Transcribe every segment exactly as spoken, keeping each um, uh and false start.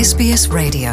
S B S Radio.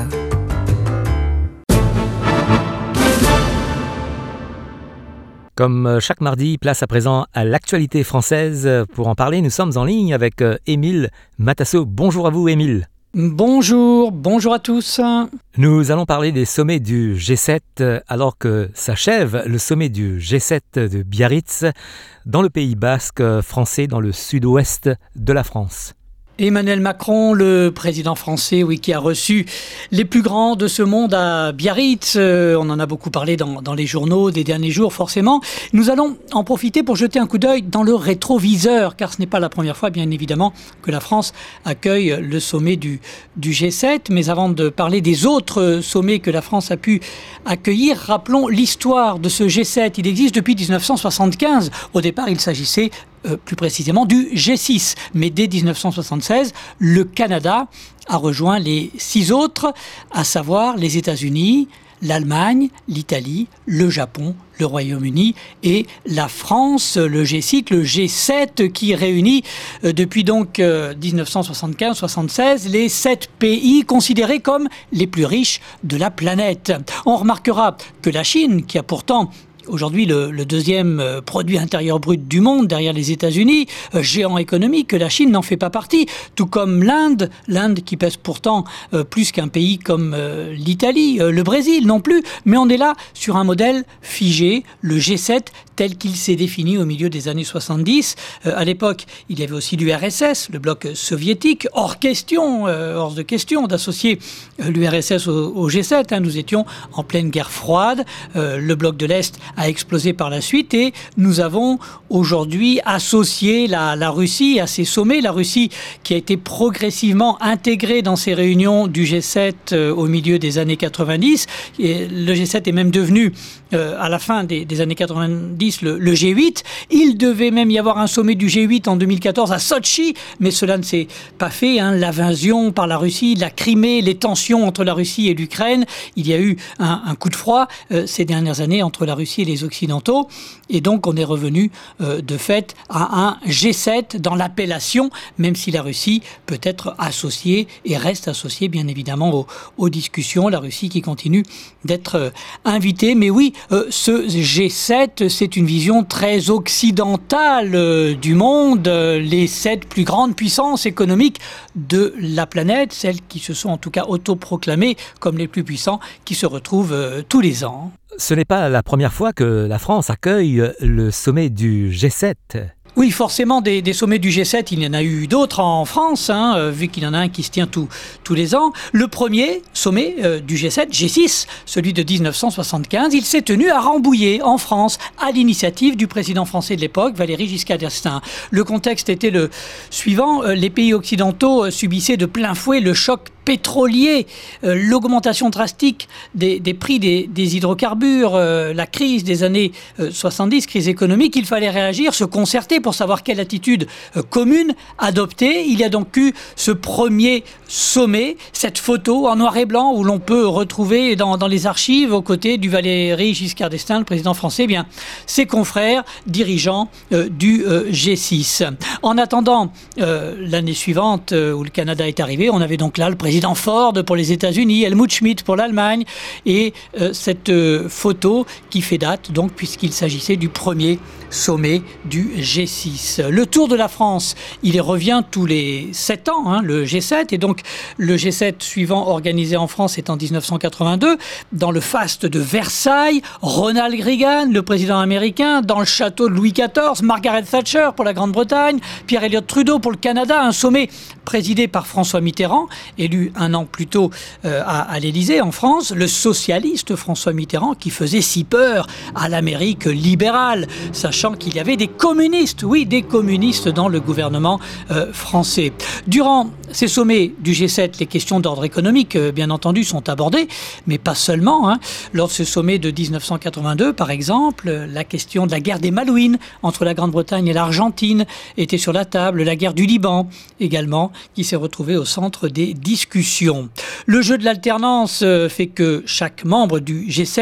Comme chaque mardi, place à présent à l'actualité française. Pour en parler, nous sommes en ligne avec Émile Matasso. Bonjour à vous, Émile. Bonjour, bonjour à tous. Nous allons parler des sommets du G sept alors que s'achève le sommet du G sept de Biarritz dans le Pays basque français, dans le sud-ouest de la France. Emmanuel Macron, le président français, oui, qui a reçu les plus grands de ce monde à Biarritz. Euh, on en a beaucoup parlé dans, dans les journaux des derniers jours, forcément. Nous allons en profiter pour jeter un coup d'œil dans le rétroviseur, car ce n'est pas la première fois, bien évidemment, que la France accueille le sommet du, du G sept. Mais avant de parler des autres sommets que la France a pu accueillir, rappelons l'histoire de ce G sept. Il existe depuis dix-neuf cent soixante-quinze. Au départ, il s'agissait Euh, plus précisément du G six. Mais dès dix-neuf cent soixante-seize, le Canada a rejoint les six autres, à savoir les États-Unis, l'Allemagne, l'Italie, le Japon, le Royaume-Uni et la France, le G six, le G sept qui réunit euh, depuis donc euh, dix-neuf cent soixante-quinze soixante-seize les sept pays considérés comme les plus riches de la planète. On remarquera que la Chine, qui a pourtant aujourd'hui le, le deuxième euh, produit intérieur brut du monde derrière les États-Unis, euh, géant économique, que la Chine n'en fait pas partie, tout comme l'Inde, l'Inde qui pèse pourtant euh, plus qu'un pays comme euh, l'Italie, euh, le Brésil non plus, mais on est là sur un modèle figé, le G sept tel qu'il s'est défini au milieu des années soixante-dix. Euh, à l'époque, il y avait aussi l'U R S S, le bloc soviétique, hors question, euh, hors de question d'associer euh, l'U R S S au, au G sept, hein. Nous étions en pleine guerre froide, euh, le bloc de l'Est a explosé par la suite et nous avons aujourd'hui associé la, la Russie à ces sommets. La Russie qui a été progressivement intégrée dans ces réunions du G sept euh, au milieu des années quatre-vingt-dix. Et le G sept est même devenu, euh, à la fin des, des années quatre-vingt-dix, le, le G huit. Il devait même y avoir un sommet du G huit en deux mille quatorze à Sotchi, mais cela ne s'est pas fait. Hein. L'invasion par la Russie, la Crimée, les tensions entre la Russie et l'Ukraine. Il y a eu un, un coup de froid euh, ces dernières années entre la Russie et les Occidentaux, et donc on est revenu euh, de fait à un G sept dans l'appellation, même si la Russie peut être associée et reste associée bien évidemment aux, aux discussions, la Russie qui continue d'être euh, invitée. Mais oui, euh, ce G sept, c'est une vision très occidentale euh, du monde, euh, les sept plus grandes puissances économiques de la planète, celles qui se sont en tout cas autoproclamées comme les plus puissants, qui se retrouvent euh, tous les ans. Ce n'est pas la première fois que la France accueille le sommet du G sept. Oui, forcément, des, des sommets du G sept, il y en a eu d'autres en France, hein, euh, vu qu'il y en a un qui se tient tout, tous les ans. Le premier sommet euh, du G sept, G six, celui de dix-neuf cent soixante-quinze, il s'est tenu à Rambouillet, en France, à l'initiative du président français de l'époque, Valéry Giscard d'Estaing. Le contexte était le suivant, euh, les pays occidentaux euh, subissaient de plein fouet le choc pétrolier, euh, l'augmentation drastique des, des prix des, des hydrocarbures, euh, la crise des années euh, soixante-dix, crise économique. Il fallait réagir, se concerter pour savoir quelle attitude euh, commune adopter. Il y a donc eu ce premier sommet, cette photo en noir et blanc où l'on peut retrouver dans, dans les archives aux côtés du Valéry Giscard d'Estaing, le président français, eh bien ses confrères dirigeants euh, du euh, G six. En attendant euh, l'année suivante euh, où le Canada est arrivé, on avait donc là le président président Ford pour les États-Unis, Helmut Schmidt pour l'Allemagne, et euh, cette euh, photo qui fait date, donc, puisqu'il s'agissait du premier sommet du G six. Le tour de la France, il revient tous les sept ans, hein, le G sept, et donc le G sept suivant organisé en France est en dix-neuf cent quatre-vingt-deux, dans le faste de Versailles, Ronald Reagan, le président américain, dans le château de Louis quatorze, Margaret Thatcher pour la Grande-Bretagne, Pierre Elliott Trudeau pour le Canada, un sommet présidé par François Mitterrand, élu un an plus tôt euh, à, à l'Élysée en France, le socialiste François Mitterrand qui faisait si peur à l'Amérique libérale, sachant qu'il y avait des communistes, oui, des communistes dans le gouvernement euh, français. Durant ces sommets du G sept, les questions d'ordre économique, euh, bien entendu, sont abordées, mais pas seulement. Hein. Lors de ce sommet de dix-neuf cent quatre-vingt-deux, par exemple, la question de la guerre des Malouines entre la Grande-Bretagne et l'Argentine était sur la table, la guerre du Liban également, qui s'est retrouvée au centre des discussions. Le jeu de l'alternance fait que chaque membre du G sept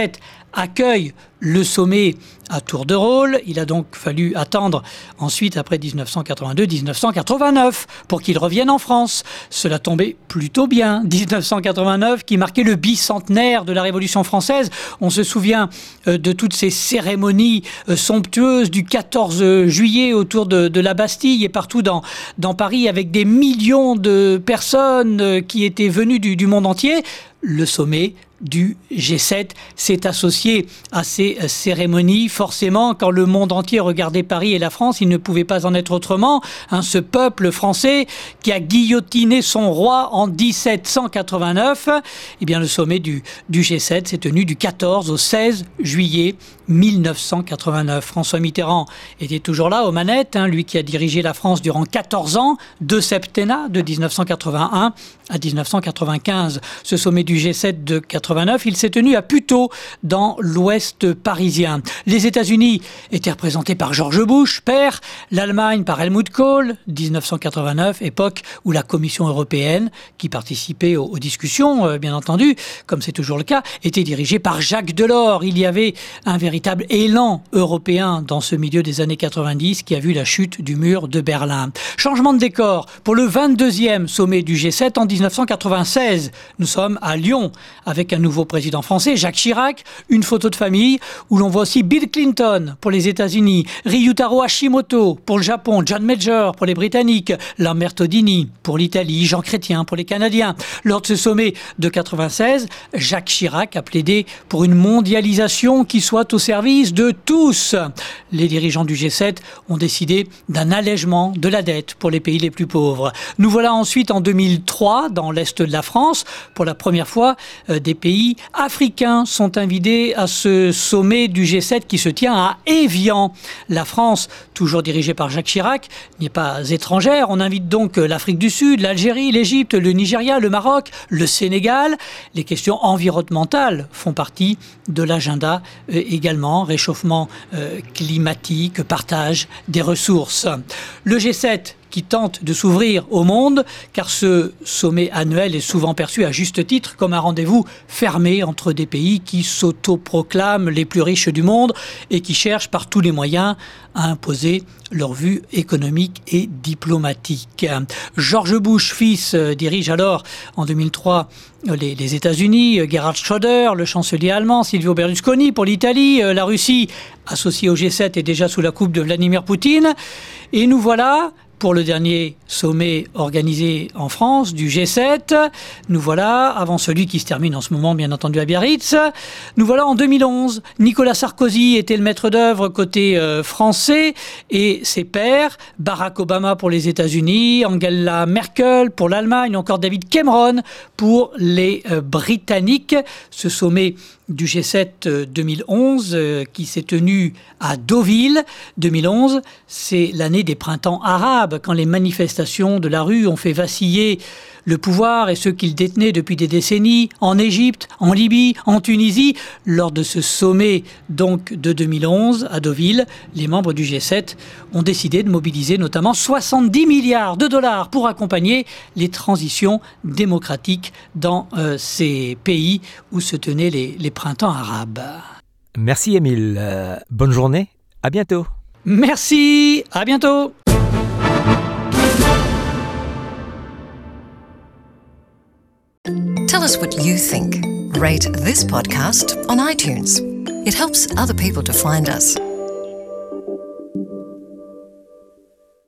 accueille le sommet à tour de rôle. Il a donc fallu attendre ensuite, après dix-neuf cent quatre-vingt-deux dix-neuf cent quatre-vingt-neuf, pour qu'il revienne en France. Cela tombait plutôt bien. dix-neuf cent quatre-vingt-neuf, qui marquait le bicentenaire de la Révolution française. On se souvient euh, de toutes ces cérémonies euh, somptueuses du quatorze juillet autour de, de la Bastille et partout dans, dans Paris, avec des millions de personnes euh, qui étaient venues du, du monde entier. Le sommet du G sept s'est associé à ces cérémonies. Forcément, quand le monde entier regardait Paris et la France, il ne pouvait pas en être autrement. Hein, ce peuple français qui a guillotiné son roi en dix-sept cent quatre-vingt-neuf, eh bien, le sommet du, du G sept s'est tenu du quatorze au seize juillet mille neuf cent quatre-vingt-neuf. François Mitterrand était toujours là aux manettes, hein, lui qui a dirigé la France durant quatorze ans, deux septennats, de dix-neuf cent quatre-vingt-un à dix-neuf cent quatre-vingt-quinze. Ce sommet du G sept de quatre-vingt-neuf, il s'est tenu à Puteaux, dans l'ouest parisien. Les États-Unis étaient représentés par George Bush, père, l'Allemagne par Helmut Kohl, dix-neuf cent quatre-vingt-neuf, époque où la Commission européenne, qui participait aux, aux discussions, euh, bien entendu, comme c'est toujours le cas, était dirigée par Jacques Delors. Il y avait un véritable élan européen dans ce milieu des années quatre-vingt-dix qui a vu la chute du mur de Berlin. Changement de décor pour le vingt-deuxième sommet du G sept en dix-neuf cent quatre-vingt-seize. Nous sommes à Lyon avec un nouveau président français, Jacques Chirac, une photo de famille où l'on voit aussi Bill Clinton pour les États-Unis, Ryutaro Hashimoto pour le Japon, John Major pour les Britanniques, Lamberto Dini pour l'Italie, Jean Chrétien pour les Canadiens. Lors de ce sommet de quatre-vingt-seize, Jacques Chirac a plaidé pour une mondialisation qui soit au service de tous. Les dirigeants du G sept ont décidé d'un allègement de la dette pour les pays les plus pauvres. Nous voilà ensuite en deux mille trois, dans l'est de la France. Pour la première fois, euh, des pays africains sont invités à ce sommet du G sept qui se tient à Évian. La France, toujours dirigée par Jacques Chirac, n'est pas étrangère. On invite donc l'Afrique du Sud, l'Algérie, l'Égypte, le Nigeria, le Maroc, le Sénégal. Les questions environnementales font partie de l'agenda euh, également. Réchauffement euh, climatique, partage des ressources. Le G sept qui tente de s'ouvrir au monde, car ce sommet annuel est souvent perçu à juste titre comme un rendez-vous fermé entre des pays qui s'autoproclament les plus riches du monde et qui cherchent par tous les moyens à imposer leur vue économique et diplomatique. George Bush, fils, dirige alors en deux mille trois les, les États-Unis, Gerhard Schröder, le chancelier allemand, Silvio Berlusconi pour l'Italie, la Russie, associée au G sept, est déjà sous la coupe de Vladimir Poutine. Et nous voilà pour le dernier sommet organisé en France du G sept. Nous voilà, avant celui qui se termine en ce moment, bien entendu, à Biarritz. Nous voilà en deux mille onze. Nicolas Sarkozy était le maître d'œuvre côté euh, français et ses pairs, Barack Obama pour les États-Unis, Angela Merkel pour l'Allemagne, encore David Cameron pour les euh, Britanniques. Ce sommet du G sept deux mille onze euh, qui s'est tenu à Deauville. deux mille onze, c'est l'année des printemps arabes, quand les manifestations de la rue ont fait vaciller le pouvoir et ceux qu'il détenait depuis des décennies en Égypte, en Libye, en Tunisie. Lors de ce sommet donc de deux mille onze à Deauville, les membres du G sept ont décidé de mobiliser notamment soixante-dix milliards de dollars pour accompagner les transitions démocratiques dans euh, ces pays où se tenaient les, les printemps arabes. Merci Émile, euh, bonne journée, à bientôt. Merci, à bientôt. Tell us what you think. Rate this podcast on iTunes. It helps other people to find us.